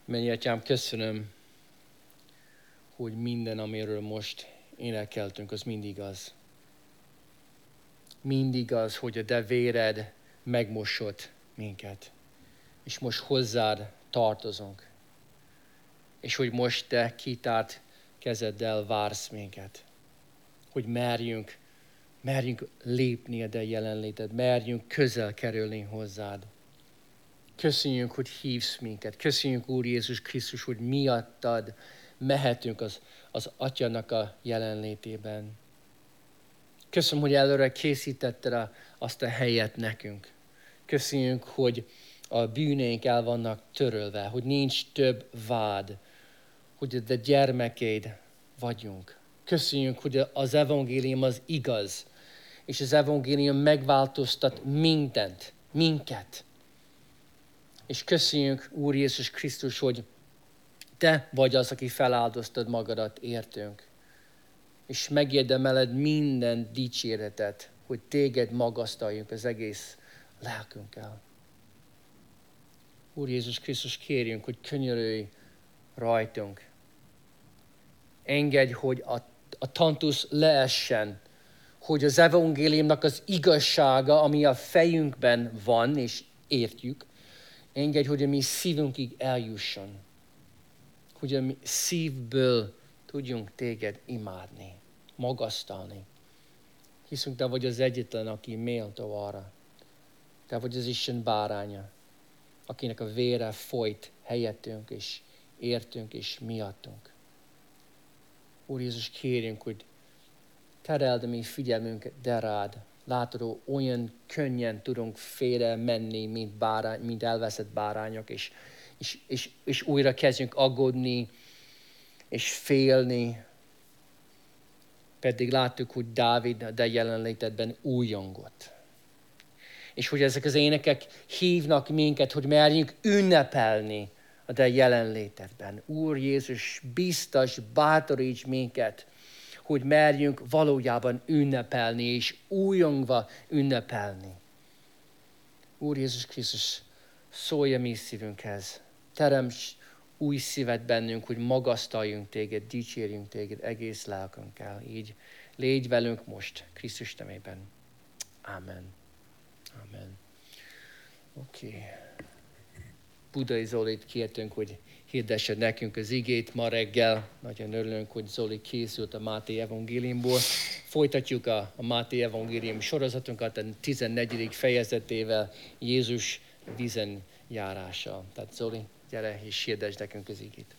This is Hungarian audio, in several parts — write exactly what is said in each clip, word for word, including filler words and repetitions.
Mennyi Atyám, köszönöm, hogy minden, amiről most énekeltünk, az mindig az. Mindig az, hogy a Te véred megmosott minket. És most hozzád tartozunk. És hogy most Te kitárt kezeddel vársz minket. Hogy merjünk, merjünk lépni a Te jelenléted, merjünk közel kerülni hozzád. Köszönjük, hogy hívsz minket. Köszönjük, Úr Jézus Krisztus, hogy miattad mehetünk az, az Atyának a jelenlétében. Köszönöm, hogy előre készítetted a, azt a helyet nekünk. Köszönjük, hogy a bűneink el vannak törölve, hogy nincs több vád, hogy a gyermekeid vagyunk. Köszönjük, hogy az evangélium az igaz, és az evangélium megváltoztat mindent, minket. És köszönjük, Úr Jézus Krisztus, hogy Te vagy az, aki feláldoztad magadat értünk. És megérdemeled minden dicséretet, hogy Téged magasztaljunk az egész lelkünkkel. Úr Jézus Krisztus, kérjünk, hogy könyörülj rajtunk. Engedj, hogy a, a tantusz leessen, hogy az evangéliumnak az igazsága, ami a fejünkben van, és értjük, engedj, hogy a mi szívünkig eljusson. Hogy a mi szívből tudjunk Téged imádni, magasztalni. Hiszünk, Te vagy az egyetlen, aki méltó arra. Te vagy az Isten báránya, akinek a vére folyt helyettünk, és értünk, és miattunk. Úr Jézus, kérjünk, hogy tereld a mi figyelmünket de rád. Látod, olyan könnyen tudunk félre menni, mint, bárány, mint elveszett bárányok, és, és, és, és újra kezdjünk aggódni, és félni. Pedig láttuk, hogy Dávid a de jelenlétedben újongott. És hogy ezek az énekek hívnak minket, hogy merjünk ünnepelni a de jelenlétedben. Úr Jézus, biztos, bátoríts minket, hogy merjünk valójában ünnepelni, és újongva ünnepelni. Úr Jézus Krisztus, szólj a mi szívünkhez. Teremts új szívet bennünk, hogy magasztaljunk Téged, dicsérjünk Téged egész lelkünkkel. Így légy velünk most, Krisztus nevében. Amen. Amen. Oké. Okay. Budai Zolit kértünk, hogy hirdesse nekünk az igét ma reggel. Nagyon örülünk, hogy Zoli készült a Máté evangéliumból. Folytatjuk a, a Máté evangélium sorozatunkat a tizennegyedik fejezetével, Jézus vízen járása. Tehát Zoli, gyere és hirdess nekünk az igét.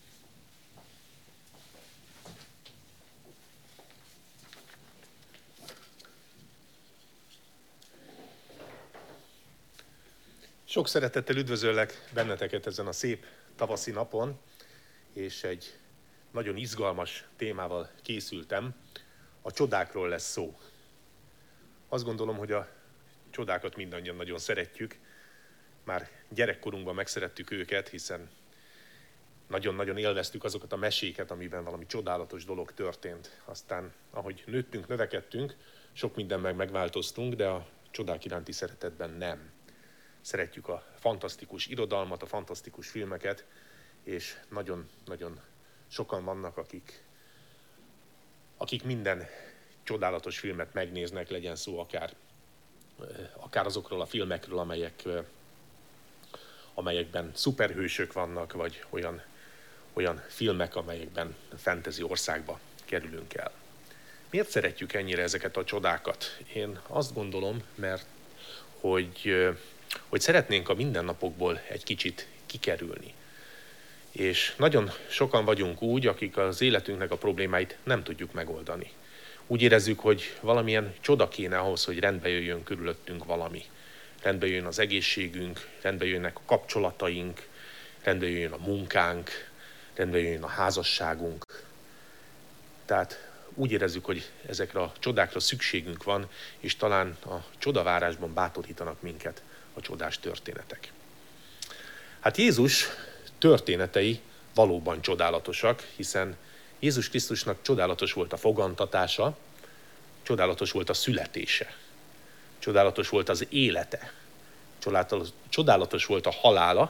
Sok szeretettel üdvözöllek benneteket ezen a szép tavaszi napon, és egy nagyon izgalmas témával készültem. A csodákról lesz szó. Azt gondolom, hogy a csodákat mindannyian nagyon szeretjük. Már gyerekkorunkban megszerettük őket, hiszen nagyon-nagyon élveztük azokat a meséket, amiben valami csodálatos dolog történt. Aztán, ahogy nőttünk, növekedtünk, sok mindenben megváltoztunk, de a csodák iránti szeretetben nem. Szeretjük a fantasztikus irodalmat, a fantasztikus filmeket, és nagyon-nagyon sokan vannak, akik, akik minden csodálatos filmet megnéznek, legyen szó akár, akár azokról a filmekről, amelyek, amelyekben szuperhősök vannak, vagy olyan, olyan filmek, amelyekben fantasy országba kerülünk el. Miért szeretjük ennyire ezeket a csodákat? Én azt gondolom, mert hogy... hogy szeretnénk a mindennapokból egy kicsit kikerülni. És nagyon sokan vagyunk úgy, akik az életünknek a problémáit nem tudjuk megoldani. Úgy érezzük, hogy valamilyen csoda kéne ahhoz, hogy rendbe jöjjön körülöttünk valami. Rendbe jöjjön az egészségünk, rendbe jönnek a kapcsolataink, rendbe jöjjön a munkánk, rendbe jöjjön a házasságunk. Tehát úgy érezzük, hogy ezekre a csodákra szükségünk van, és talán a csodavárásban bátorítanak minket a csodás történetek. Hát Jézus történetei valóban csodálatosak, hiszen Jézus Krisztusnak csodálatos volt a fogantatása, csodálatos volt a születése, csodálatos volt az élete, csodálatos volt a halála,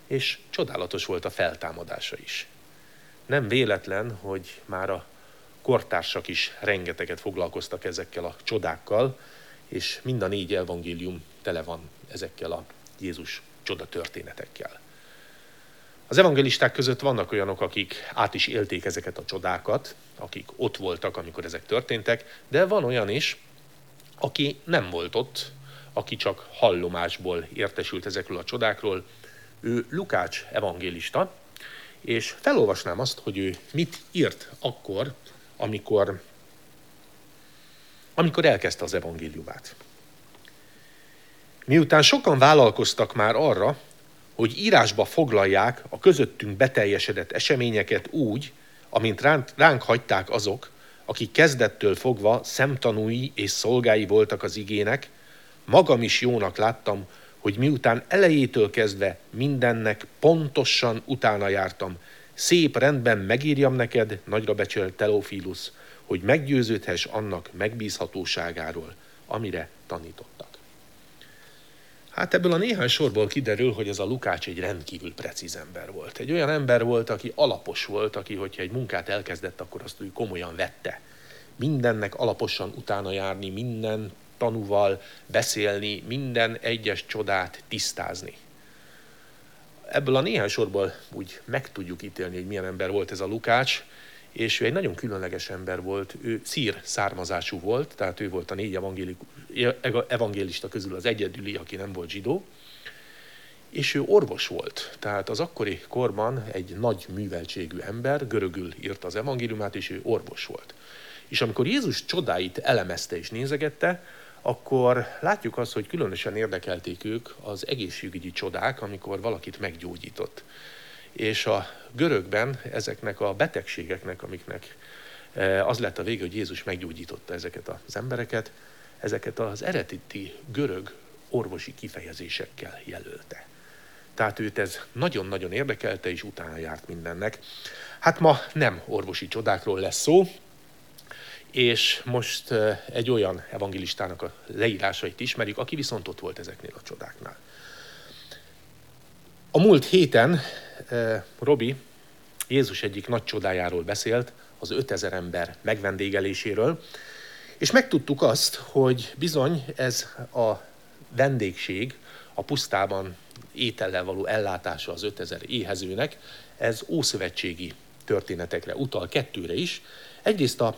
és csodálatos volt a feltámadása is. Nem véletlen, hogy már a kortársak is rengeteget foglalkoztak ezekkel a csodákkal, és mind a négy evangélium tele van ezekkel a Jézus csodatörténetekkel. Az evangélisták között vannak olyanok, akik át is élték ezeket a csodákat, akik ott voltak, amikor ezek történtek, de van olyan is, aki nem volt ott, aki csak hallomásból értesült ezekről a csodákról. Ő Lukács evangélista, és felolvasnám azt, hogy ő mit írt akkor, amikor, amikor elkezdte az evangéliumát. Miután sokan vállalkoztak már arra, hogy írásba foglalják a közöttünk beteljesedett eseményeket úgy, amint ránk, ránk hagyták azok, akik kezdettől fogva szemtanúi és szolgái voltak az igének, magam is jónak láttam, hogy miután elejétől kezdve mindennek pontosan utána jártam, szép rendben megírjam neked, nagyra becsült Teófilusz, hogy meggyőződhess annak megbízhatóságáról, amire tanítottak. Hát ebből a néhány sorból kiderül, hogy ez a Lukács egy rendkívül precíz ember volt. Egy olyan ember volt, aki alapos volt, aki, hogyha egy munkát elkezdett, akkor azt úgy komolyan vette. Mindennek alaposan utána járni, minden tanúval beszélni, minden egyes csodát tisztázni. Ebből a néhány sorból úgy meg tudjuk ítélni, hogy milyen ember volt ez a Lukács, és ő egy nagyon különleges ember volt, ő szír származású volt, tehát ő volt a négy evangélista közül az egyedüli, aki nem volt zsidó, és ő orvos volt, tehát az akkori korban egy nagy műveltségű ember, görögül írta az evangéliumát, és ő orvos volt. És amikor Jézus csodáit elemezte és nézegette, akkor látjuk azt, hogy különösen érdekelték ők az egészségügyi csodák, amikor valakit meggyógyított. És a görögben ezeknek a betegségeknek, amiknek az lett a vége, hogy Jézus meggyógyította ezeket az embereket, ezeket az eredeti görög orvosi kifejezésekkel jelölte. Tehát őt ez nagyon-nagyon érdekelte, és utána járt mindennek. Hát ma nem orvosi csodákról lesz szó, és most egy olyan evangélistának a leírásait ismerjük, aki viszont ott volt ezeknél a csodáknál. A múlt héten Robi Jézus egyik nagy csodájáról beszélt, az ötezer ember megvendégeléséről, és megtudtuk azt, hogy bizony ez a vendégség, a pusztában étellel való ellátása az ötezer éhezőnek, ez ószövetségi történetekre utal, kettőre is. Egyrészt a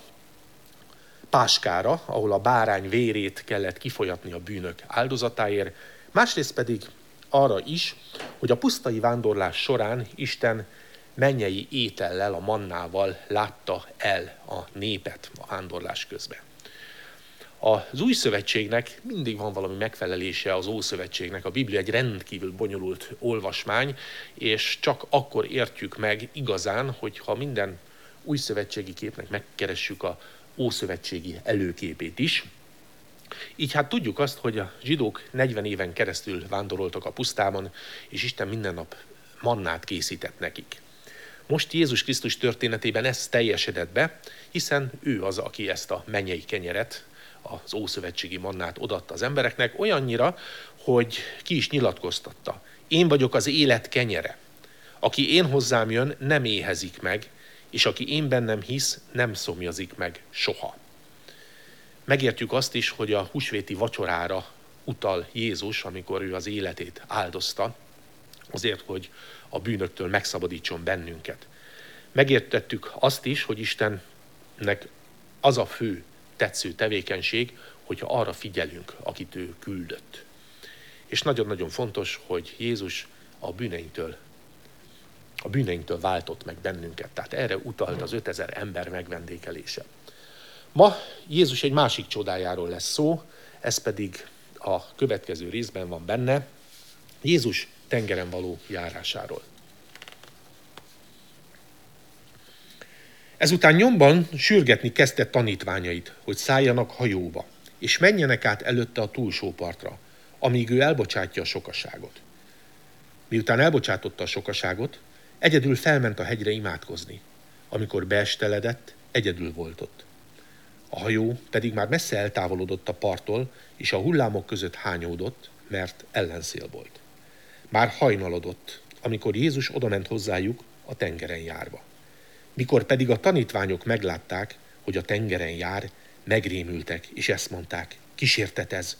páskára, ahol a bárány vérét kellett kifolyatni a bűnök áldozatáért, másrészt pedig arra is, hogy a pusztai vándorlás során Isten mennyei étellel, a mannával látta el a népet a vándorlás közben. Az új szövetségnek mindig van valami megfelelése az Ószövetségnek. A Biblia egy rendkívül bonyolult olvasmány, és csak akkor értjük meg igazán, hogyha minden új szövetségi képnek megkeressük a ószövetségi előképét is. Így hát tudjuk azt, hogy a zsidók negyven éven keresztül vándoroltak a pusztában, és Isten minden nap mannát készített nekik. Most Jézus Krisztus történetében ez teljesedett be, hiszen ő az, aki ezt a mennyei kenyeret, az ószövetségi mannát odatta az embereknek, olyannyira, hogy ki is nyilatkoztatta. Én vagyok az élet kenyere. Aki én hozzám jön, nem éhezik meg, és aki én bennem hisz, nem szomjazik meg soha. Megértjük azt is, hogy a húsvéti vacsorára utal Jézus, amikor ő az életét áldozta, azért, hogy a bűnöktől megszabadítson bennünket. Megértettük azt is, hogy Istennek az a fő tetsző tevékenység, hogyha arra figyelünk, akit ő küldött. És nagyon-nagyon fontos, hogy Jézus a bűneinktől, a bűneinktől váltott meg bennünket. Tehát erre utalt az ötezer ember megvendégelése. Ma Jézus egy másik csodájáról lesz szó, ez pedig a következő részben van benne, Jézus tengeren való járásáról. Ezután nyomban sürgetni kezdte tanítványait, hogy szálljanak hajóba, és menjenek át előtte a túlsó partra, amíg ő elbocsátja a sokaságot. Miután elbocsátotta a sokaságot, egyedül felment a hegyre imádkozni. Amikor beesteledett, egyedül volt ott. A hajó pedig már messze eltávolodott a parttól, és a hullámok között hányódott, mert ellenszél volt. Már hajnalodott, amikor Jézus odament hozzájuk a tengeren járva. Mikor pedig a tanítványok meglátták, hogy a tengeren jár, megrémültek, és ezt mondták, kísértet ez.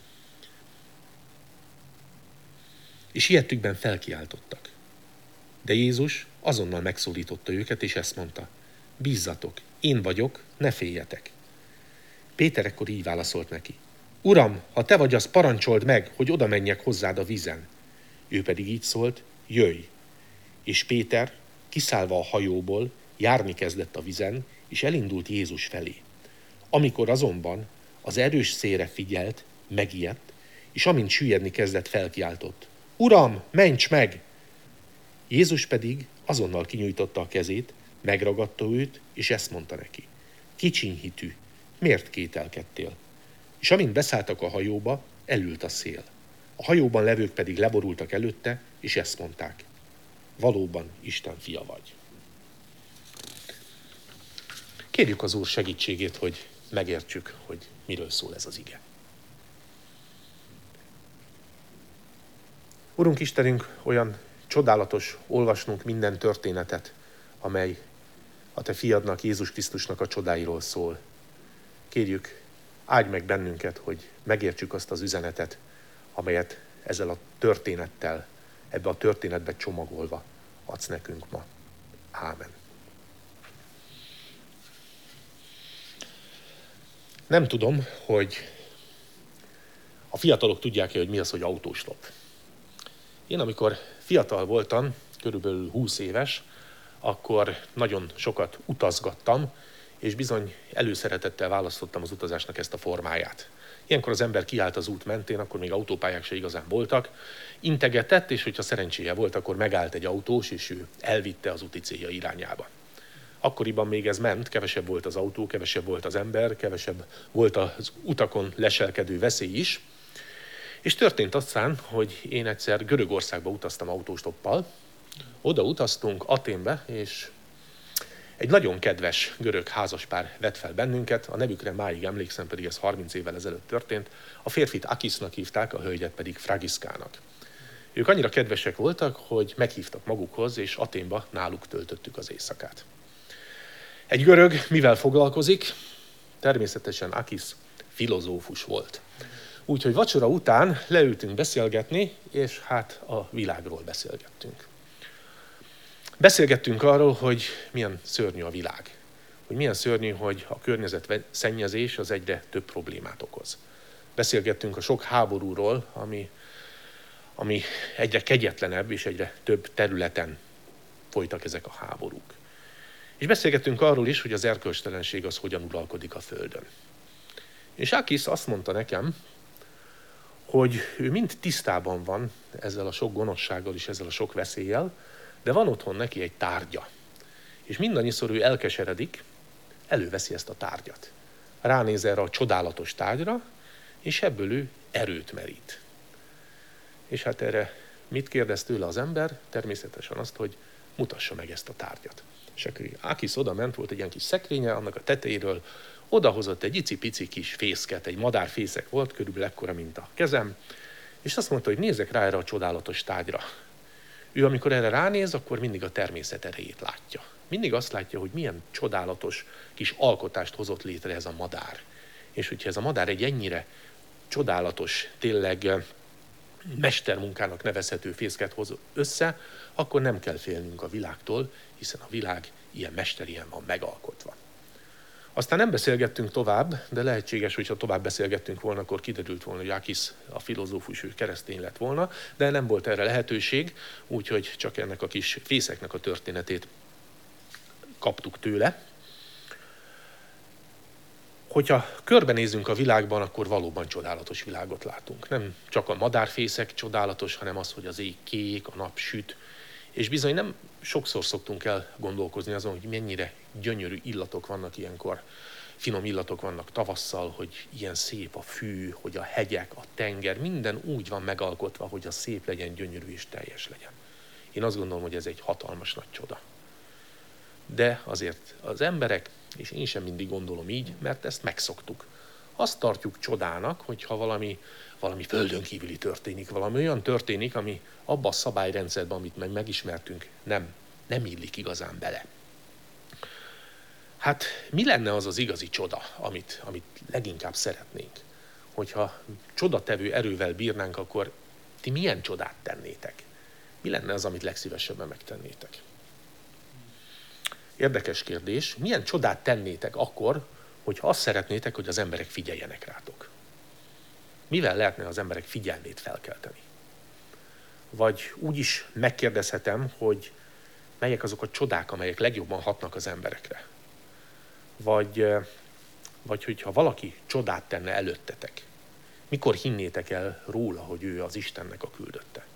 És ilyettükben felkiáltottak. De Jézus azonnal megszólította őket, és ezt mondta, bízzatok, én vagyok, ne féljetek. Péter ekkor így válaszolt neki, Uram, ha te vagy az, parancsold meg, hogy oda menjek hozzád a vízen. Ő pedig így szólt, jöjj. És Péter, kiszállva a hajóból, járni kezdett a vízen, és elindult Jézus felé. Amikor azonban az erős szélre figyelt, megijedt, és amint süllyedni kezdett, felkiáltott, Uram, ments meg! Jézus pedig azonnal kinyújtotta a kezét, megragadta őt, és ezt mondta neki, kicsiny hitű, miért kételkedtél? És amint beszálltak a hajóba, elült a szél. A hajóban levők pedig leborultak előtte, és ezt mondták, valóban Isten fia vagy. Kérjük az Úr segítségét, hogy megértsük, hogy miről szól ez az ige. Urunk Istenünk, olyan csodálatos olvasnunk minden történetet, amely a Te fiadnak, Jézus Krisztusnak a csodáiról szól. Kérjük, áldj meg bennünket, hogy megértsük azt az üzenetet, amelyet ezzel a történettel, ebbe a történetbe csomagolva adsz nekünk ma. Ámen. Nem tudom, hogy a fiatalok tudják-e, hogy mi az, hogy autóstop. Én amikor fiatal voltam, körülbelül húsz éves, akkor nagyon sokat utazgattam, és bizony előszeretettel választottam az utazásnak ezt a formáját. Ilyenkor az ember kiállt az út mentén, akkor még autópályák se igazán voltak, integetett, és hogyha szerencséje volt, akkor megállt egy autós, és ő elvitte az úti célja irányába. Akkoriban még ez ment, kevesebb volt az autó, kevesebb volt az ember, kevesebb volt az utakon leselkedő veszély is. És történt aztán, hogy én egyszer Görögországba utaztam autóstoppal. Oda utaztunk Athénbe, és egy nagyon kedves görög házaspár vett fel bennünket, a nevükre máig emlékszem, pedig ez harminc évvel ezelőtt történt. A férfit Akisnak hívták, a hölgyet pedig Fragiszkának. Ők annyira kedvesek voltak, hogy meghívtak magukhoz, és Athénba náluk töltöttük az éjszakát. Egy görög mivel foglalkozik? Természetesen Akis filozófus volt. Úgyhogy vacsora után leültünk beszélgetni, és hát a világról beszélgettünk. Beszélgettünk arról, hogy milyen szörnyű a világ. Hogy milyen szörnyű, hogy a környezetszennyezés az egyre több problémát okoz. Beszélgettünk a sok háborúról, ami, ami egyre kegyetlenebb, és egyre több területen folytak ezek a háborúk. És beszélgettünk arról is, hogy az erkölcstelenség az hogyan uralkodik a Földön. És Akis azt mondta nekem, hogy ő mind tisztában van ezzel a sok gonoszsággal és ezzel a sok veszéllyel, de van otthon neki egy tárgya. És mindannyiszor ő elkeseredik, előveszi ezt a tárgyat. Ránéz erre a csodálatos tárgyra, és ebből ő erőt merít. És hát erre mit kérdez tőle az ember? Természetesen azt, hogy mutassa meg ezt a tárgyat. És akkor Akis oda ment, volt egy ilyen kis szekrénye, annak a tetejéről odahozott egy icipici kis fészket, egy madárfészek volt, körülbelül ekkora, mint a kezem, és azt mondta, hogy nézzek rá erre a csodálatos tárgyra. Ő amikor erre ránéz, akkor mindig a természet erejét látja. Mindig azt látja, hogy milyen csodálatos kis alkotást hozott létre ez a madár. És hogyha ez a madár egy ennyire csodálatos, tényleg mestermunkának nevezhető fészket hoz össze, akkor nem kell félnünk a világtól, hiszen a világ ilyen mesterien van megalkotva. Aztán nem beszélgettünk tovább, de lehetséges, hogyha tovább beszélgettünk volna, akkor kiderült volna, hogy Akis a filozófus, ő keresztény lett volna, de nem volt erre lehetőség, úgyhogy csak ennek a kis fészeknek a történetét kaptuk tőle. Hogyha körbenézünk a világban, akkor valóban csodálatos világot látunk. Nem csak a madárfészek csodálatos, hanem az, hogy az ég kék, a nap süt, és bizony nem sokszor szoktunk el gondolkozni azon, hogy mennyire gyönyörű illatok vannak ilyenkor, finom illatok vannak tavasszal, hogy ilyen szép a fű, hogy a hegyek, a tenger, minden úgy van megalkotva, hogy a szép legyen, gyönyörű és teljes legyen. Én azt gondolom, hogy ez egy hatalmas nagy csoda. De azért az emberek, és én sem mindig gondolom így, mert ezt megszoktuk, Azt tartjuk csodának, hogyha valami, valami földön kívüli történik, valami olyan történik, ami abba a szabályrendszerben, amit meg megismertünk, nem, nem illik igazán bele. Hát mi lenne az az igazi csoda, amit, amit leginkább szeretnénk? Hogyha csodatevő erővel bírnánk, akkor ti milyen csodát tennétek? Mi lenne az, amit legszívesebben megtennétek? Érdekes kérdés. Milyen csodát tennétek akkor, hogyha azt szeretnétek, hogy az emberek figyeljenek rátok? Mivel lehetne az emberek figyelmét felkelteni? Vagy úgy is megkérdezhetem, hogy melyek azok a csodák, amelyek legjobban hatnak az emberekre? Vagy, vagy hogyha valaki csodát tenne előttetek, mikor hinnétek el róla, hogy ő az Istennek a küldötte?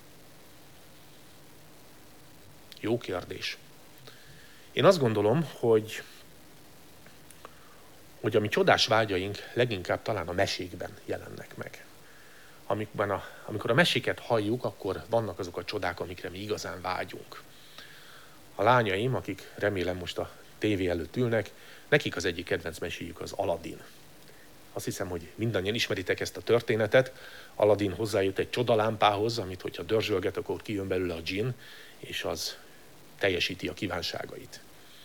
Jó kérdés. Én azt gondolom, hogy, hogy a mi csodás vágyaink leginkább talán a mesékben jelennek meg. Amikor a, amikor a meséket halljuk, akkor vannak azok a csodák, amikre mi igazán vágyunk. A lányaim, akik remélem most a tévé előtt ülnek, nekik az egyik kedvenc meséjük az Aladdin. Azt hiszem, hogy mindannyian ismeritek ezt a történetet. Aladdin hozzájut egy csodalámpához, amit hogyha dörzsölget, akkor kijön belőle a dzsinn, és az teljesíti a kívánságait.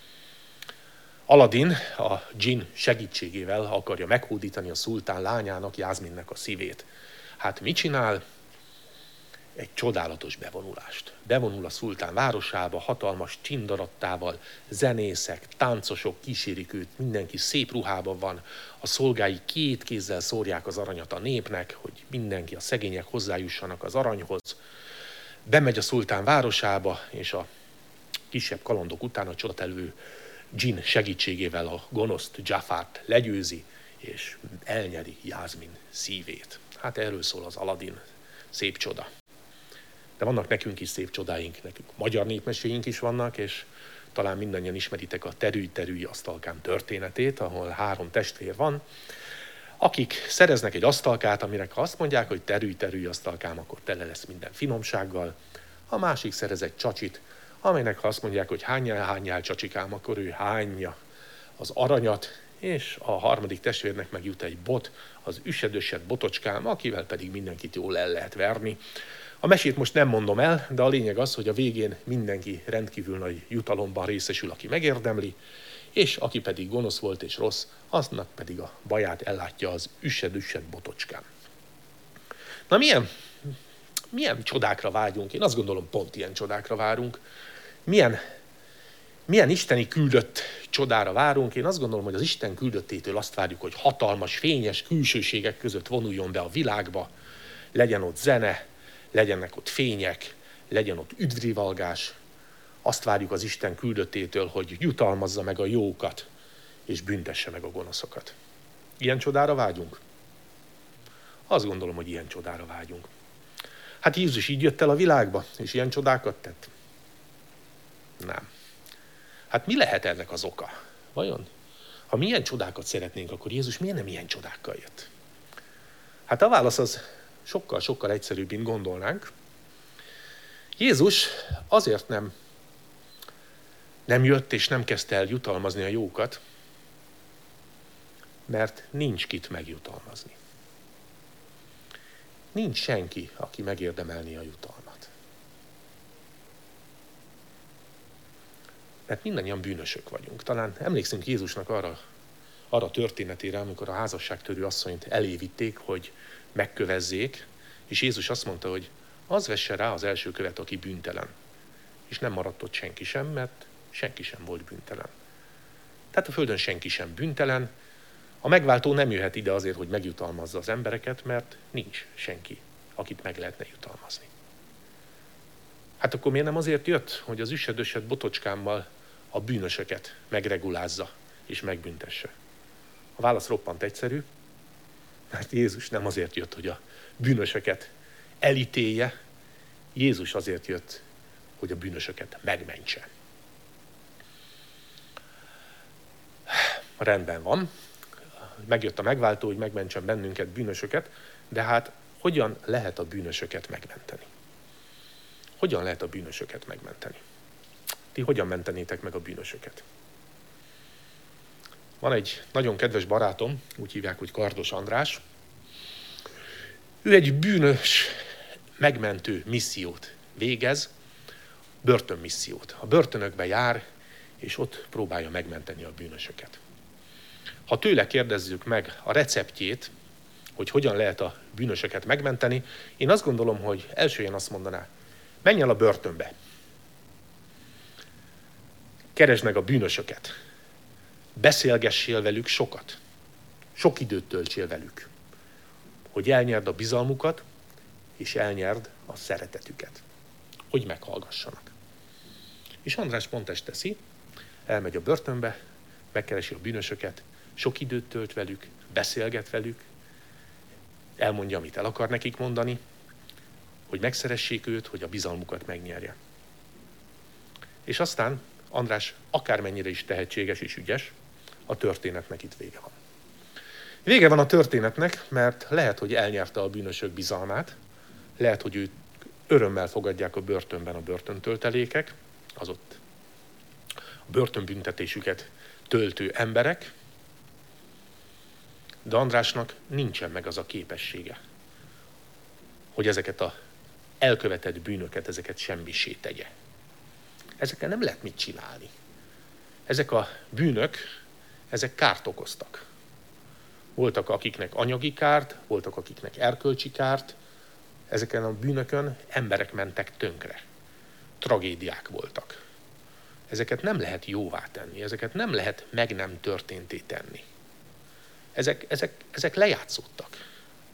Aladdin a dzsinn segítségével akarja meghódítani a szultán lányának, Jászminnek a szívét. Hát mit csinál? Egy csodálatos bevonulást. Bevonul a szultán városába, hatalmas csindarattával, zenészek, táncosok kísérik őt, mindenki szép ruhában van, a szolgái két kézzel szórják az aranyat a népnek, hogy mindenki, a szegények hozzájussanak az aranyhoz. Bemegy a szultán városába, és a kisebb kalandok után a csodatelő dzsinn segítségével a gonoszt Dzsafárt legyőzi, és elnyeri Jászmin szívét. Hát erről szól az Aladdin szép csoda. De vannak nekünk is szép csodáink, nekünk magyar népmeséink is vannak, és talán mindannyian ismeritek a Terülj-terülj asztalkám történetét, ahol három testvér van, akik szereznek egy asztalkát, aminek ha azt mondják, hogy terülj-terülj asztalkám, akkor tele lesz minden finomsággal. A másik szerez egy csacsit, amelynek ha azt mondják, hogy hányjál, hányjál csacsikám, akkor ő hányja az aranyat, és a harmadik testvérnek meg jut egy bot, az üsedösed botocskám, akivel pedig mindenkit jól el lehet verni. A mesét most nem mondom el, de a lényeg az, hogy a végén mindenki rendkívül nagy jutalomban részesül, aki megérdemli, és aki pedig gonosz volt és rossz, aznak pedig a baját ellátja az üsed-üsed botocskám. Na milyen, milyen csodákra vágyunk? Én azt gondolom, pont ilyen csodákra várunk. Milyen, milyen isteni küldött csodára várunk? Én azt gondolom, hogy az Isten küldöttétől azt várjuk, hogy hatalmas, fényes külsőségek között vonuljon be a világba, legyen ott zene, legyenek ott fények, legyen ott üdvrivalgás. Azt várjuk az Isten küldöttétől, hogy jutalmazza meg a jókat, és büntesse meg a gonoszokat. Ilyen csodára vágyunk? Azt gondolom, hogy ilyen csodára vágyunk. Hát Jézus így jött el a világba, és ilyen csodákat tett? Nem. Hát mi lehet ennek az oka? Vajon? Ha mi ilyen csodákat szeretnénk, akkor Jézus miért nem ilyen csodákkal jött? Hát a válasz az sokkal-sokkal egyszerűbb, mint gondolnánk. Jézus azért nem, nem jött és nem kezdte el jutalmazni a jókat, mert nincs kit megjutalmazni. Nincs senki, aki megérdemelni a jutalmat. Mert mindannyian bűnösök vagyunk. Talán emlékszünk Jézusnak arra, arra történetére, amikor a házasságtörő asszonyt elévitték, hogy megkövezzék, és Jézus azt mondta, hogy az vesse rá az első követ, aki bűntelen. És nem maradt ott senki sem, mert senki sem volt bűntelen. Tehát a földön senki sem bűntelen. A megváltó nem jöhet ide azért, hogy megjutalmazza az embereket, mert nincs senki, akit meg lehetne jutalmazni. Hát akkor miért nem azért jött, hogy az üsed-ösed botocskámmal a bűnösöket megregulázza és megbüntesse? A válasz roppant egyszerű, mert Jézus nem azért jött, hogy a bűnösöket elítélje, Jézus azért jött, hogy a bűnösöket megmentse. Rendben van, megjött a megváltó, hogy megmentsen bennünket, bűnösöket, de hát hogyan lehet a bűnösöket megmenteni? Hogyan lehet a bűnösöket megmenteni? Ti hogyan mentenétek meg a bűnösöket? Van egy nagyon kedves barátom, úgy hívják, hogy Kardos András. Ő egy bűnös, megmentő missziót végez, börtönmissziót. A börtönökbe jár, és ott próbálja megmenteni a bűnösöket. Ha tőle kérdezzük meg a receptjét, hogy hogyan lehet a bűnösöket megmenteni, én azt gondolom, hogy elsőjén azt mondaná, menj el a börtönbe. Keresd meg a bűnösöket. Beszélgessél velük sokat. Sok időt töltsél velük. Hogy elnyerd a bizalmukat, és elnyerd a szeretetüket. Hogy meghallgassanak. És András pont ezt teszi, elmegy a börtönbe, megkeresi a bűnösöket, sok időt tölt velük, beszélget velük, elmondja, amit el akar nekik mondani, hogy megszeressék őt, hogy a bizalmukat megnyerje. És aztán András akármennyire is tehetséges és ügyes, a történetnek itt vége van. Vége van a történetnek, mert lehet, hogy elnyerte a bűnösök bizalmát, lehet, hogy őt örömmel fogadják a börtönben a börtöntöltelékek, az ott a börtönbüntetésüket töltő emberek, de Andrásnak nincsen meg az a képessége, hogy ezeket az elkövetett bűnöket, ezeket semmisé tegye. Ezekkel nem lehet mit csinálni. Ezek a bűnök, ezek kárt okoztak. Voltak, akiknek anyagi kárt, voltak, akiknek erkölcsi kárt. Ezeken a bűnökön emberek mentek tönkre. Tragédiák voltak. Ezeket nem lehet jóvá tenni, ezeket nem lehet meg nem történté tenni. Ezek, ezek, ezek lejátszódtak.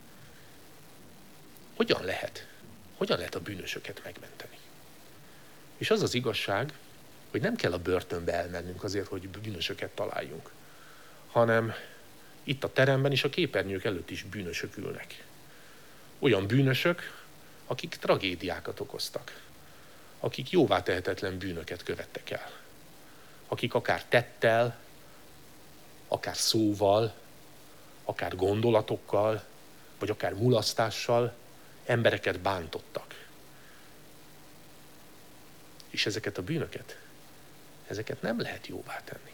Hogyan lehet? Hogyan lehet a bűnösöket megmenteni? És az az igazság, hogy nem kell a börtönbe elmennünk azért, hogy bűnösöket találjunk, hanem itt a teremben és a képernyők előtt is bűnösök ülnek. Olyan bűnösök, akik tragédiákat okoztak, akik jóvá tehetetlen bűnöket követtek el, akik akár tettel, akár szóval, akár gondolatokkal, vagy akár mulasztással embereket bántottak. És ezeket a bűnöket, ezeket nem lehet jóvá tenni.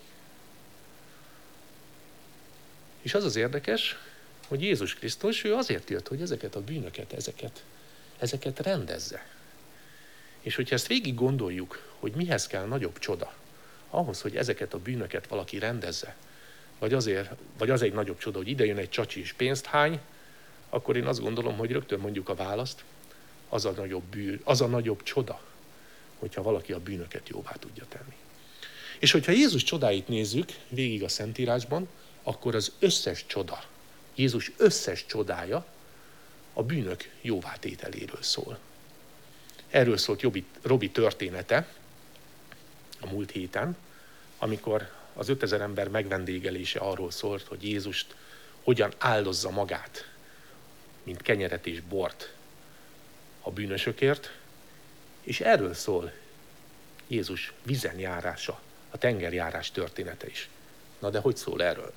És az az érdekes, hogy Jézus Krisztus, ő azért jött, hogy ezeket a bűnöket, ezeket, ezeket rendezze. És hogyha ezt végig gondoljuk, hogy mihez kell nagyobb csoda, ahhoz, hogy ezeket a bűnöket valaki rendezze, vagy, azért, vagy az egy nagyobb csoda, hogy ide jön egy csacsi és pénzt hány, akkor én azt gondolom, hogy rögtön mondjuk a választ, az a nagyobb, bűn, az a nagyobb csoda, hogyha valaki a bűnöket jóvá tudja tenni. És hogyha Jézus csodáit nézzük végig a Szentírásban, akkor az összes csoda, Jézus összes csodája a bűnök jóvátételéről szól. Erről szólt Robi, Robi története a múlt héten, amikor az ötezer ember megvendégelése arról szólt, hogy Jézust hogyan áldozza magát, mint kenyeret és bort a bűnösökért, és erről szól Jézus vízen járása, a tengerjárás története is. Na de hogy szól erről?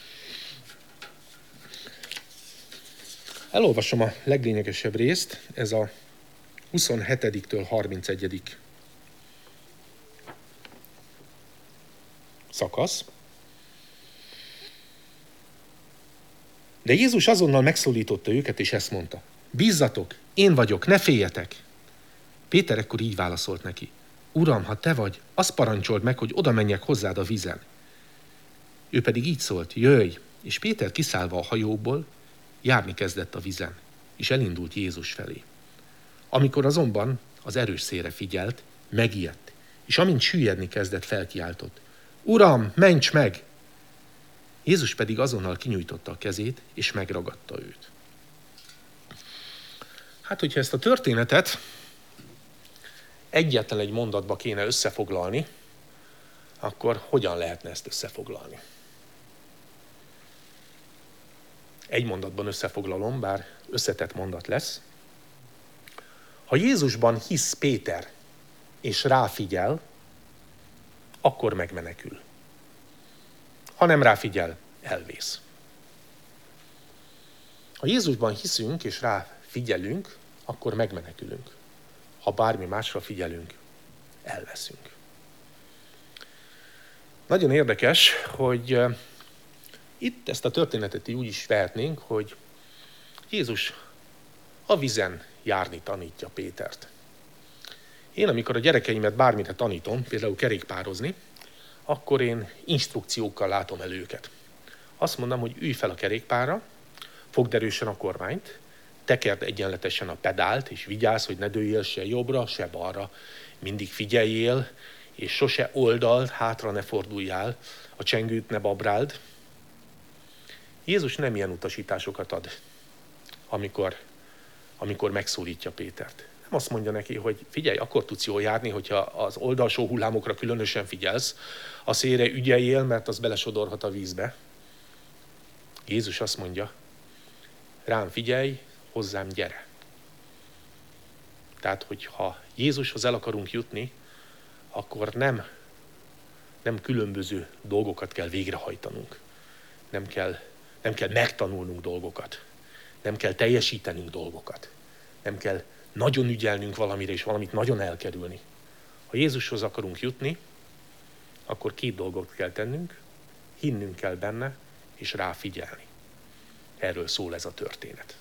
Elolvasom a leglényegesebb részt, ez a huszonhetediktől harmincegyediké szakasz. De Jézus azonnal megszólította őket, és ezt mondta: bízzatok, én vagyok, ne féljetek! Péter ekkor így válaszolt neki: Uram, ha te vagy, azt parancsold meg, hogy oda menjek hozzád a vízen. Ő pedig így szólt: jöjj! És Péter kiszállva a hajóból, járni kezdett a vízen, és elindult Jézus felé. Amikor azonban az erős szélre figyelt, megijedt, és amint süllyedni kezdett, felkiáltott: Uram, ments meg! Jézus pedig azonnal kinyújtotta a kezét, és megragadta őt. Hát, hogyha ezt a történetet egyetlen egy mondatba kéne összefoglalni, akkor hogyan lehetne ezt összefoglalni? Egy mondatban összefoglalom, bár összetett mondat lesz. Ha Jézusban hisz Péter, és ráfigyel, akkor megmenekül. Ha nem ráfigyel, elvész. Ha Jézusban hiszünk, és ráfigyelünk, akkor megmenekülünk. Ha bármi másra figyelünk, elveszünk. Nagyon érdekes, hogy Itt ezt a történetet úgy is vehetnénk, hogy Jézus a vizen járni tanítja Pétert. Én, amikor a gyerekeimet bármire tanítom, például kerékpározni, akkor én instrukciókkal látom el őket. Azt mondom, hogy ülj fel a kerékpárra, fogd erősen a kormányt, tekerd egyenletesen a pedált, és vigyázz, hogy ne dőljél se jobbra, se balra. Mindig figyeljél, és sose oldalt, hátra ne forduljál, a csengőt ne babráld. Jézus nem ilyen utasításokat ad, amikor, amikor megszólítja Pétert. Nem azt mondja neki, hogy figyelj, akkor tudsz jól járni, hogyha az oldalsó hullámokra különösen figyelsz, a szélre ügyeljél, mert az belesodorhat a vízbe. Jézus azt mondja, rám figyelj, hozzám gyere. Tehát, hogyha Jézushoz el akarunk jutni, akkor nem, nem különböző dolgokat kell végrehajtanunk. Nem kell, nem kell megtanulnunk dolgokat. Nem kell teljesítenünk dolgokat. Nem kell nagyon ügyelnünk valamire, és valamit nagyon elkerülni. Ha Jézushoz akarunk jutni, akkor két dolgot kell tennünk, hinnünk kell benne, és rá figyelni. Erről szól ez a történet.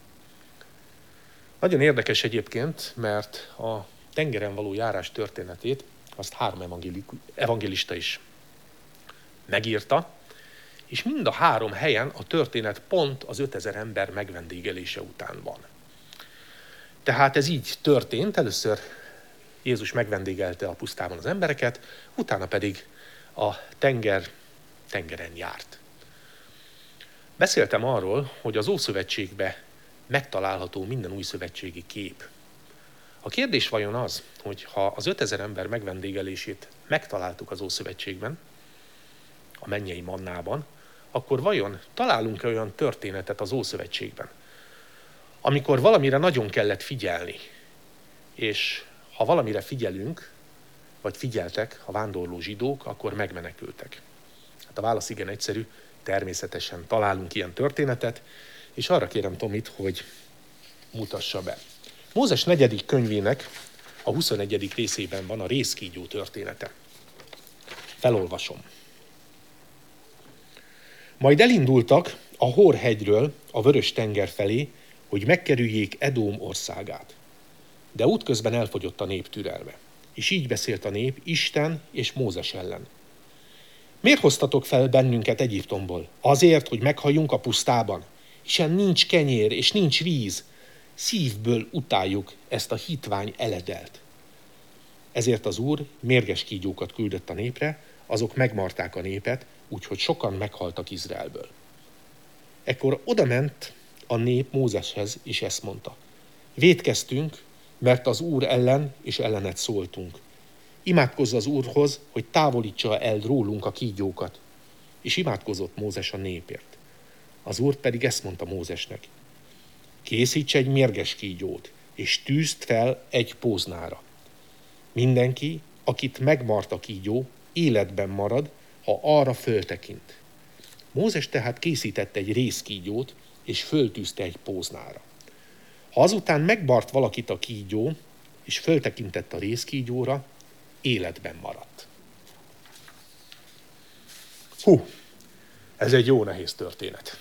Nagyon érdekes egyébként, mert a tengeren való járás történetét azt három evangélista is megírta, és mind a három helyen a történet pont az ötezer ember megvendégelése után van. Tehát ez így történt, először Jézus megvendégelte a pusztában az embereket, utána pedig a tenger, tengeren járt. Beszéltem arról, hogy az Ószövetségben megtalálható minden újszövetségi kép. A kérdés vajon az, hogy ha az ötezer ember megvendégelését megtaláltuk az Ószövetségben, a mennyei mannában, akkor vajon találunk-e olyan történetet az Ószövetségben, amikor valamire nagyon kellett figyelni, és ha valamire figyelünk, vagy figyeltek a vándorló zsidók, akkor megmenekültek. Hát a válasz igen egyszerű, természetesen találunk ilyen történetet, és arra kérem Tomit, hogy mutassa be. Mózes negyedik könyvének a huszonegyedik részében van a rézkígyó története. Felolvasom. Majd elindultak a Hór hegyről a Vörös-tenger felé, hogy megkerüljék Edóm országát. De útközben elfogyott a nép türelme. És így beszélt a nép Isten és Mózes ellen. Miért hoztatok fel bennünket Egyiptomból? Azért, hogy meghalljunk a pusztában? Hiszen nincs kenyér és nincs víz. Szívből utáljuk ezt a hitvány eledelt. Ezért az Úr mérges kígyókat küldött a népre, azok megmarták a népet, úgyhogy sokan meghaltak Izraelből. Ekkor odament a nép Mózeshez, és ezt mondta. Vétkeztünk, mert az Úr ellen és ellenet szóltunk. Imádkozz az Úrhoz, hogy távolítsa el rólunk a kígyókat. És imádkozott Mózes a népért. Az Úr pedig ezt mondta Mózesnek. Készíts egy mérges kígyót, és tűzd fel egy póznára. Mindenki, akit megmart a kígyó, életben marad, ha arra föltekint. Mózes tehát készített egy rézkígyót, és föltűzte egy póznára. Ha azután megbart valakit a kígyó, és föltekintett a rézkígyóra, életben maradt. Hú, ez egy jó nehéz történet.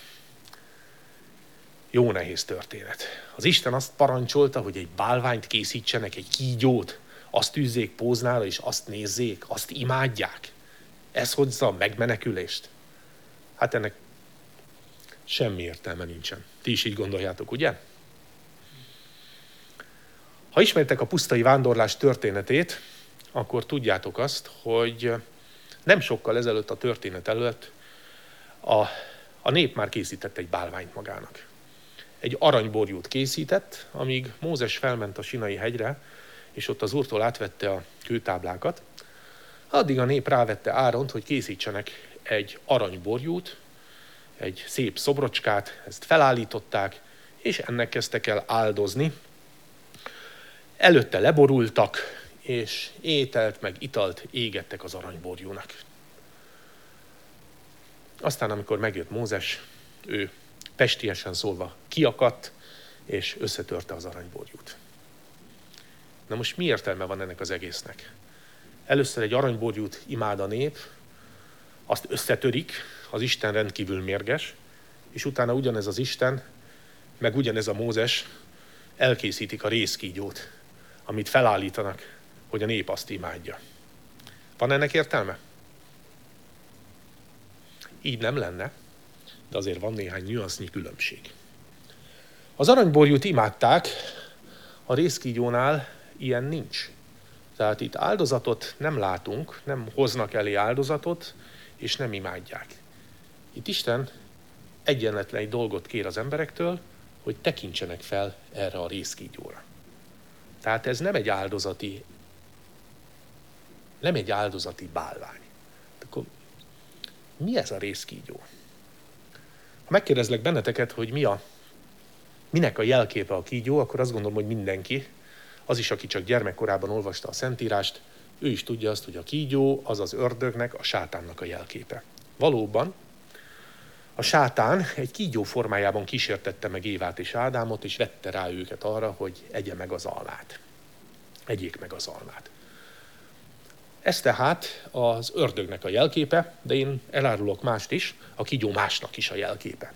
Jó nehéz történet. Az Isten azt parancsolta, hogy egy bálványt készítsenek, egy kígyót, azt tűzzék póznára, és azt nézzék, azt imádják. Ez hozza a megmenekülést. Hát ennek semmi értelme nincsen. Ti is így gondoljátok, ugye? Ha ismertek a pusztai vándorlás történetét, akkor tudjátok azt, hogy nem sokkal ezelőtt a történet előtt a, a nép már készített egy bálványt magának. Egy aranyborjút készített, amíg Mózes felment a Sinai hegyre, és ott az Úrtól átvette a kőtáblákat, addig a nép rávette Áront, hogy készítsenek egy aranyborjút, egy szép szobrocskát, ezt felállították, és ennek kezdtek el áldozni. Előtte leborultak, és ételt meg italt égettek az aranyborjúnak. Aztán, amikor megjött Mózes, ő pestiesen szólva kiakadt, és összetörte az aranyborjút. Na most mi értelme van ennek az egésznek? Először egy aranyborjút imád a nép, azt összetörik, az Isten rendkívül mérges, és utána ugyanez az Isten, meg ugyanez a Mózes elkészítik a rézkígyót, amit felállítanak, hogy a nép azt imádja. Van ennek értelme? Így nem lenne, de azért van néhány nüansznyi különbség. Az aranyborjút imádták, a rézkígyónál ilyen nincs. Tehát itt áldozatot nem látunk, nem hoznak elé áldozatot, és nem imádják. Itt Isten egyenletlen egy dolgot kér az emberektől, hogy tekintsenek fel erre a rézkígyóra. Tehát ez nem egy áldozati, nem egy áldozati bálvány. Akkor mi ez a rézkígyó? Ha megkérdezlek benneteket, hogy mi a, minek a jelképe a kígyó, akkor azt gondolom, hogy mindenki, az is, aki csak gyermekkorában olvasta a Szentírást, ő is tudja azt, hogy a kígyó az az ördögnek, a sátánnak a jelképe. Valóban, a sátán egy kígyó formájában kísértette meg Évát és Ádámot, és vette rá őket arra, hogy egye meg az almát. Egyék meg az almát. Ez tehát az ördögnek a jelképe, de én elárulok mást is, a kígyó másnak is a jelképe.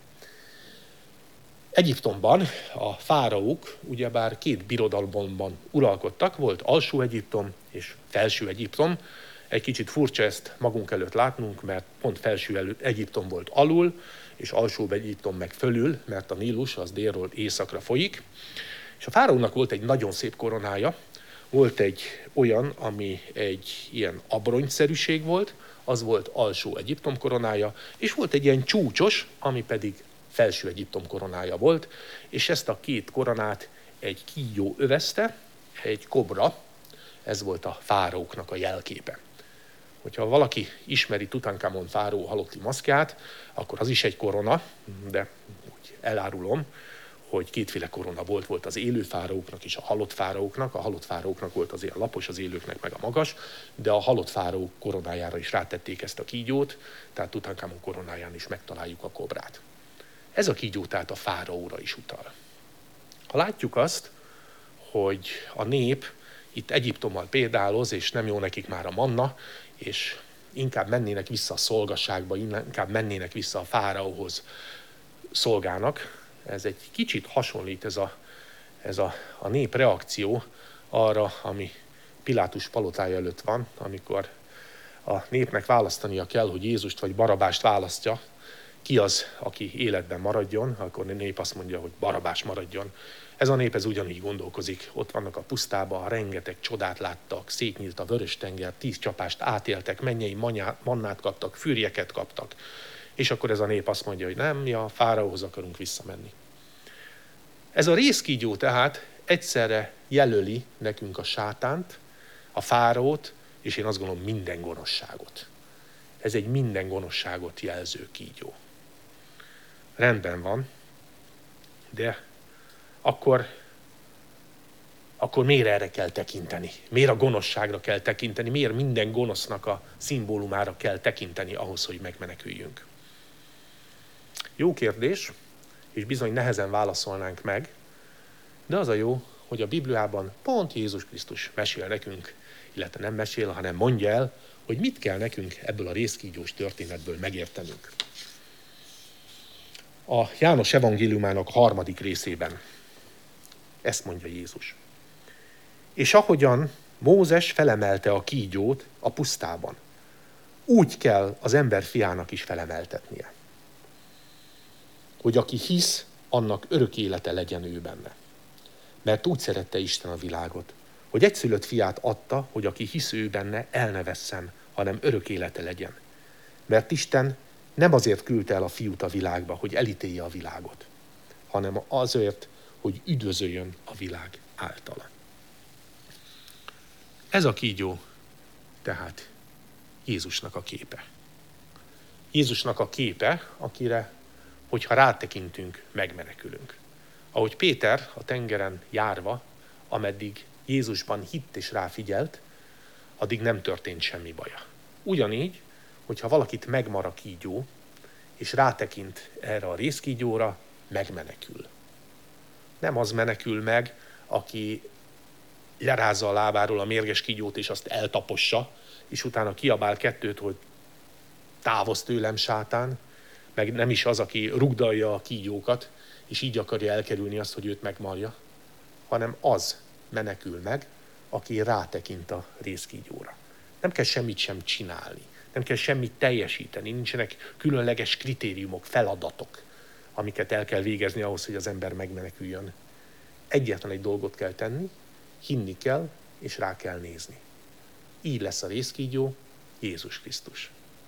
Egyiptomban a fáraók ugyebár két birodalomban uralkodtak, volt Alsó Egyiptom és Felső Egyiptom. Egy kicsit furcsa ezt magunk előtt látnunk, mert pont Felső Egyiptom volt alul, és Alsó Egyiptom meg fölül, mert a Nílus az délről északra folyik. És a fáraónak volt egy nagyon szép koronája, volt egy olyan, ami egy ilyen abronyszerűség volt, az volt Alsó Egyiptom koronája, és volt egy ilyen csúcsos, ami pedig Felső Egyiptom koronája volt, és ezt a két koronát egy kígyó övezte, egy kobra, ez volt a fáraóknak a jelképe. Hogyha valaki ismeri Tutankamon fáraó halotti maszkját, akkor az is egy korona, de úgy elárulom, hogy kétféle korona volt, volt az élő fáraóknak és a halott fáraóknak. A halott fáraóknak volt az ilyen lapos, az élőknek meg a magas, de a halott fáraók koronájára is rátették ezt a kígyót, tehát Tutankamon koronáján is megtaláljuk a kobrát. Ez a kígyó tehát a fáraóra is utal. Ha látjuk azt, hogy a nép itt Egyiptommal példáloz, és nem jó nekik már a manna, és inkább mennének vissza a szolgasságba, inkább mennének vissza a fáraóhoz szolgálnak. Ez egy kicsit hasonlít ez a, ez a, a nép reakció arra, ami Pilátus palotája előtt van, amikor a népnek választania kell, hogy Jézust vagy Barabást választja, ki az, aki életben maradjon, akkor a nép azt mondja, hogy Barabás maradjon. Ez a nép ez ugyanígy gondolkozik. Ott vannak a pusztában, rengeteg csodát láttak, szétnyílt a Vörös-tenger, tíz csapást átéltek, mennyei mannát kaptak, fürjeket kaptak. És akkor ez a nép azt mondja, hogy nem, mi a fáraóhoz akarunk visszamenni. Ez a rézkígyó tehát egyszerre jelöli nekünk a sátánt, a fáraót, és én azt gondolom minden gonoszságot. Ez egy minden gonoszságot jelző kígyó. Rendben van, de akkor, akkor miért erre kell tekinteni? Miért a gonoszságra kell tekinteni? Miért minden gonosznak a szimbólumára kell tekinteni ahhoz, hogy megmeneküljünk? Jó kérdés, és bizony nehezen válaszolnánk meg, de az a jó, hogy a Bibliában pont Jézus Krisztus mesél nekünk, illetve nem mesél, hanem mondja el, hogy mit kell nekünk ebből a rézkígyós történetből megértenünk. A János evangéliumának harmadik részében ezt mondja Jézus. És ahogyan Mózes felemelte a kígyót a pusztában, úgy kell az ember fiának is felemeltetnie. Hogy aki hisz, annak örök élete legyen ő benne. Mert úgy szerette Isten a világot, hogy egyszülött fiát adta, hogy aki hisz ő benne, el ne vesszen, hanem örök élete legyen. Mert Isten nem azért küldte el a fiút a világba, hogy elítélje a világot, hanem azért, hogy üdvözöljön a világ általa. Ez a kígyó tehát Jézusnak a képe. Jézusnak a képe, akire, hogyha rátekintünk, megmenekülünk. Ahogy Péter a tengeren járva, ameddig Jézusban hitt és ráfigyelt, addig nem történt semmi baja. Ugyanígy, hogyha valakit megmar a kígyó, és rátekint erre a rézkígyóra, megmenekül. Nem az menekül meg, aki lerázza a lábáról a mérges kígyót, és azt eltapossa, és utána kiabál kettőt, hogy távozz tőlem, sátán, meg nem is az, aki rugdalja a kígyókat, és így akarja elkerülni azt, hogy őt megmarja, hanem az menekül meg, aki rátekint a rézkígyóra. Nem kell semmit sem csinálni, nem kell semmit teljesíteni, nincsenek különleges kritériumok, feladatok, amiket el kell végezni ahhoz, hogy az ember megmeneküljön. Egyetlen egy dolgot kell tenni, hinni kell, és rá kell nézni. Így lesz a rézkígyó, Jézus Krisztus.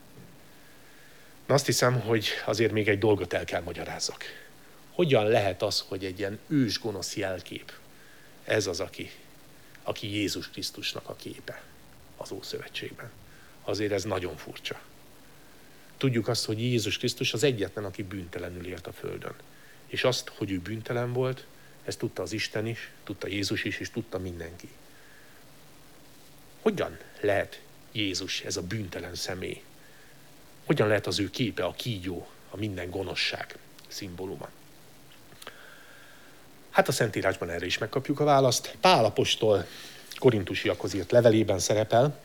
Na azt hiszem, hogy azért még egy dolgot el kell magyarázzak. Hogyan lehet az, hogy egy ilyen ős gonosz jelkép, ez az, aki, aki Jézus Krisztusnak a képe az Ószövetségben? Azért ez nagyon furcsa. Tudjuk azt, hogy Jézus Krisztus az egyetlen, aki bűntelenül élt a földön. És azt, hogy ő bűntelen volt, ezt tudta az Isten is, tudta Jézus is, és tudta mindenki. Hogyan lehet Jézus, ez a bűntelen személy? Hogyan lehet az ő képe, a kígyó, a minden gonoszság szimbóluma? Hát a Szentírásban erre is megkapjuk a választ. Pál apostol korintusiakhoz írt levelében szerepel,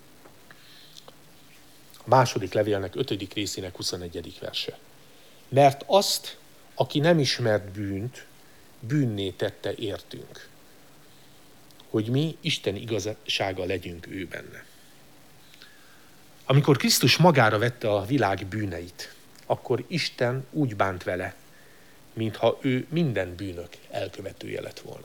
a második levélnek ötödik részének huszonegyedik verse. Mert azt, aki nem ismert bűnt, bűnné tette értünk, hogy mi Isten igazsága legyünk ő benne. Amikor Krisztus magára vette a világ bűneit, akkor Isten úgy bánt vele, mintha ő minden bűnök elkövetője lett volna.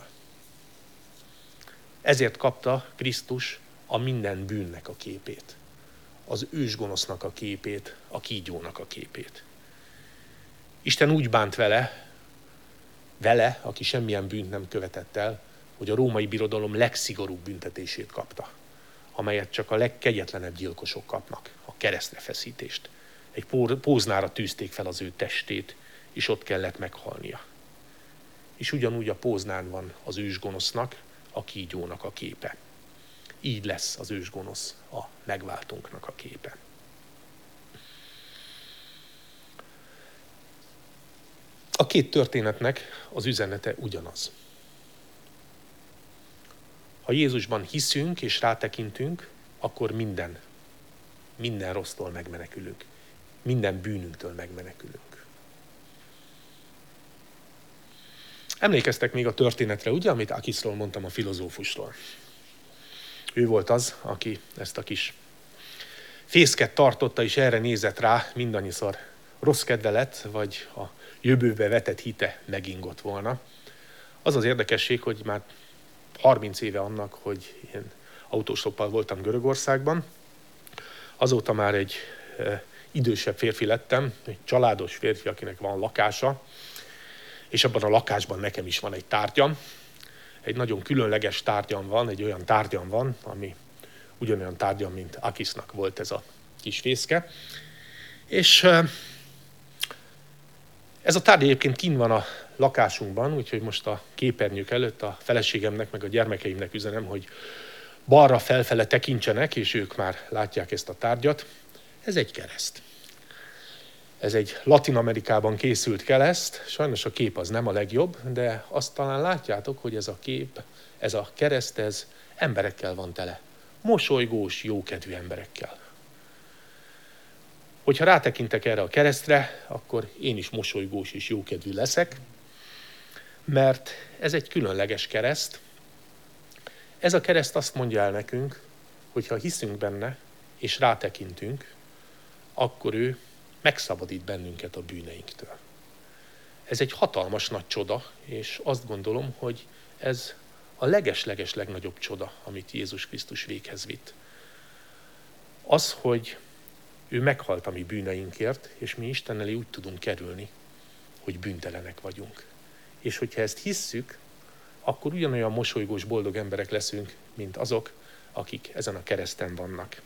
Ezért kapta Krisztus a minden bűnnek a képét, az ősgonosznak a képét, a kígyónak a képét. Isten úgy bánt vele, vele, aki semmilyen bűnt nem követett el, hogy a római birodalom legszigorúbb büntetését kapta, amelyet csak a legkegyetlenebb gyilkosok kapnak, a keresztre feszítést. Egy póznára tűzték fel az ő testét, és ott kellett meghalnia. És ugyanúgy a póznán van az ősgonosznak, a kígyónak a képe. Így lesz az ősgonosz a megváltunknak a képe. A két történetnek az üzenete ugyanaz. Ha Jézusban hiszünk és rátekintünk, akkor minden, minden rossztól megmenekülünk. Minden bűnünktől megmenekülünk. Emlékeztek még a történetre, ugye, amit Akiszról mondtam, a filozófusról. Ő volt az, aki ezt a kis fészket tartotta, és erre nézett rá, mindannyiszor rossz kedve lett, vagy a jövőbe vetett hite megingott volna. Az az érdekesség, hogy már harminc éve annak, hogy én autóstoppal voltam Görögországban, azóta már egy e, idősebb férfi lettem, egy családos férfi, akinek van lakása, és abban a lakásban nekem is van egy tárgyam. Egy nagyon különleges tárgyam van, egy olyan tárgyam van, ami ugyanolyan tárgyam, mint Akisznak volt ez a kis fészke. És e, ez a tárgy egyébként kint van a lakásunkban, úgyhogy most a képernyők előtt a feleségemnek, meg a gyermekeimnek üzenem, hogy balra felfele tekintsenek, és ők már látják ezt a tárgyat. Ez egy kereszt. Ez egy Latin Amerikában készült kereszt, sajnos a kép az nem a legjobb, de azt talán látjátok, hogy ez a kép, ez a kereszt, ez emberekkel van tele. Mosolygós, jókedvű emberekkel. Hogyha rátekintek erre a keresztre, akkor én is mosolygós és jókedvű leszek, mert ez egy különleges kereszt. Ez a kereszt azt mondja el nekünk, hogy ha hiszünk benne, és rátekintünk, akkor ő megszabadít bennünket a bűneinktől. Ez egy hatalmas nagy csoda, és azt gondolom, hogy ez a leges-leges legnagyobb csoda, amit Jézus Krisztus véghez vitt. Az, hogy ő meghalt a mi bűneinkért, és mi Isten elé úgy tudunk kerülni, hogy bűntelenek vagyunk. És hogyha ezt hisszük, akkor ugyanolyan mosolygós, boldog emberek leszünk, mint azok, akik ezen a kereszten vannak.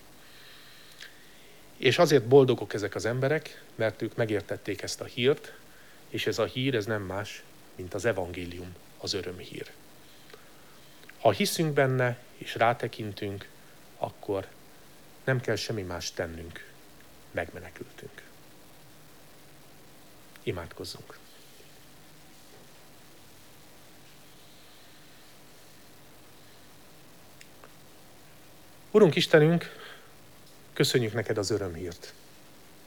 És azért boldogok ezek az emberek, mert ők megértették ezt a hírt, és ez a hír, ez nem más, mint az evangélium, az örömhír. Ha hiszünk benne, és rátekintünk, akkor nem kell semmi más tennünk, megmenekültünk. Imádkozzunk. Urunk Istenünk, köszönjük neked az örömhírt.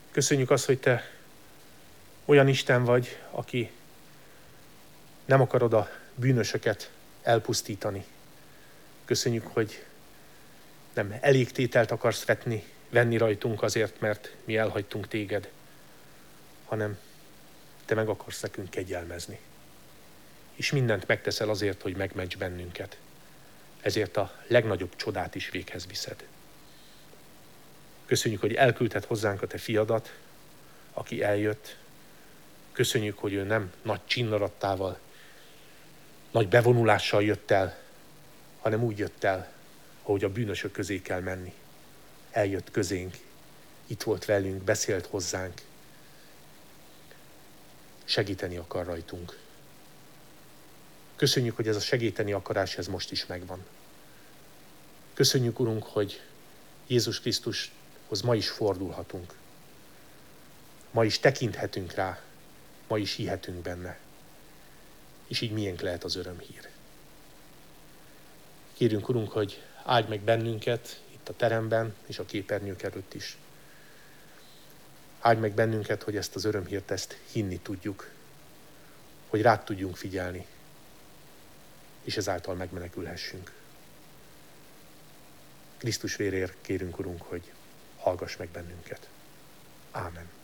Köszönjük azt, hogy Te olyan Isten vagy, aki nem akarod a bűnösöket elpusztítani. Köszönjük, hogy nem elégtételt akarsz vetni, venni rajtunk azért, mert mi elhagytunk Téged, hanem Te meg akarsz nekünk kegyelmezni. És mindent megteszel azért, hogy megments bennünket. Ezért a legnagyobb csodát is véghez viszed. Köszönjük, hogy elküldted hozzánk a Te fiadat, aki eljött. Köszönjük, hogy ő nem nagy csinnarattával, nagy bevonulással jött el, hanem úgy jött el, ahogy a bűnösök közé kell menni. Eljött közénk, itt volt velünk, beszélt hozzánk. Segíteni akar rajtunk. Köszönjük, hogy ez a segíteni akarás, ez most is megvan. Köszönjük, Urunk, hogy Jézus Krisztushoz ma is fordulhatunk. Ma is tekinthetünk rá, ma is hihetünk benne. És így miénk lehet az örömhír. Kérünk, Urunk, hogy áldj meg bennünket itt a teremben és a képernyők előtt is. Áldj meg bennünket, hogy ezt az örömhírt, ezt hinni tudjuk, hogy rád tudjunk figyelni, és ezáltal megmenekülhessünk. Krisztus véréért kérünk, Urunk, hogy hallgass meg bennünket. Ámen.